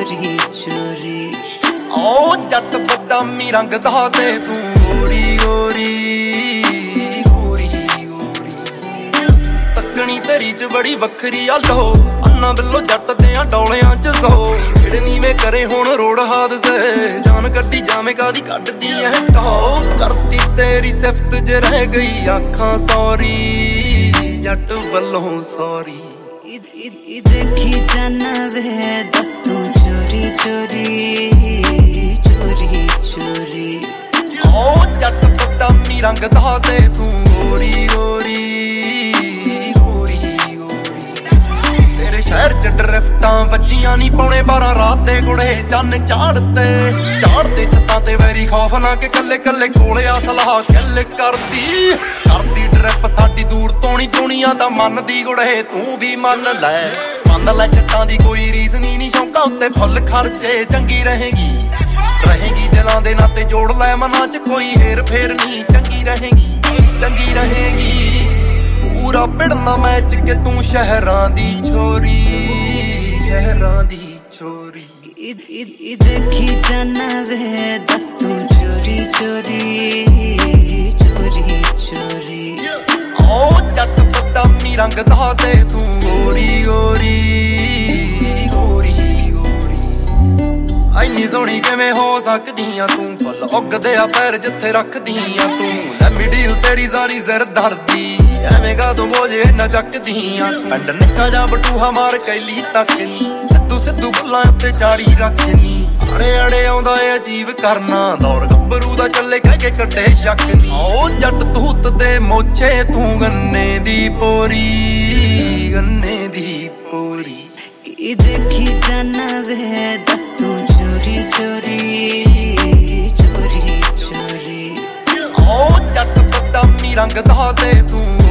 चोरी चोरी ओ जट बदामी रंग दा ते तू गोरी गोरी गोरी गोरी तकनी तेरी च बड़ी वखरी आ लो अन्ना बिल्लो जट दे डोलियां च सो जेड़े नीवे करे हुण रोड हादसे जान कड्डी जावे कादी कड्डदी ऐ टो करती तेरी सिफत ज रह गई आखां सॉरी जट वल्लों सॉरी देखी जाना वे दस तू चोरी चोरी चोरी चोरी ओ जट बदामी रंग दा ते तू गोरी गोरी गोरी गोरी तेरे शहर च ड्रिफ्टां वज्जियां नी पौने 12 रात दे गुड़े चन्न चाड़ते छत्तां ते वैरी खौफ ना के कल्ले कल्ले कोले आ सलाह किल करदी ड्रिप साडी दूर तोणी दुनिया दा मन दी गुड़े तू भी मन ले जट्टां दी कोई रीस नी शौकां उत्ते फुੱਲ खर्चे चंगी रहेगी दिलां दे नाते जोड़ लै मनां च कोई हेर फेर नी चंगी रहेगी पूरा पिड़ना मैच के तू शहरां दी छोरी देखी जाना वे दस तू चोरी चोरी चोरी चोरी ओ जट बदामी रंग दा ते तू गोरी गोरी गोरी गोरी ऐनी सोहनी किवें हो सकदियां तू फुੱਲ उगदे आ पैर जिथे रखदियां तू लम्मी डील तेरी सारी सिर धरदी ਐਵੇਂ ਕਾਦੋਂ ਬੋਝੇ ਨਾ ਚੱਕਦੀਆਂ ਪਿੰਡ ਨਿੱਕਾ ਜਾ ਬਟੂਹਾ ਮਾਰ ਕੈਲੀ ਤੱਕ ਨੀ ਸਿੱਧੂ ਬੱਲਾਂ ਉੱਤੇ ਚਾੜੀ ਰੱਖਨੀ ਅੜੇ ਆਉਂਦਾ ਏ ਅਜੀਬ ਕਰਨਾ ਦੌਰ ਗੱਭਰੂ ਦਾ ਚੱਲੇ ਕਹਿ ਕੇ ਕੱਢੇ ਸ਼ੱਕ ਨੀ ਓ ਜੱਟ ਤੂਤ ਦੇ ਮੋਛੇ ਤੂੰ ਗੰਨੇ ਦੀ ਪੋਰੀ देखी जाना वे दस तू चोरी चोरी चोरी चोरी ओ जट बदामी रंग दा ते तू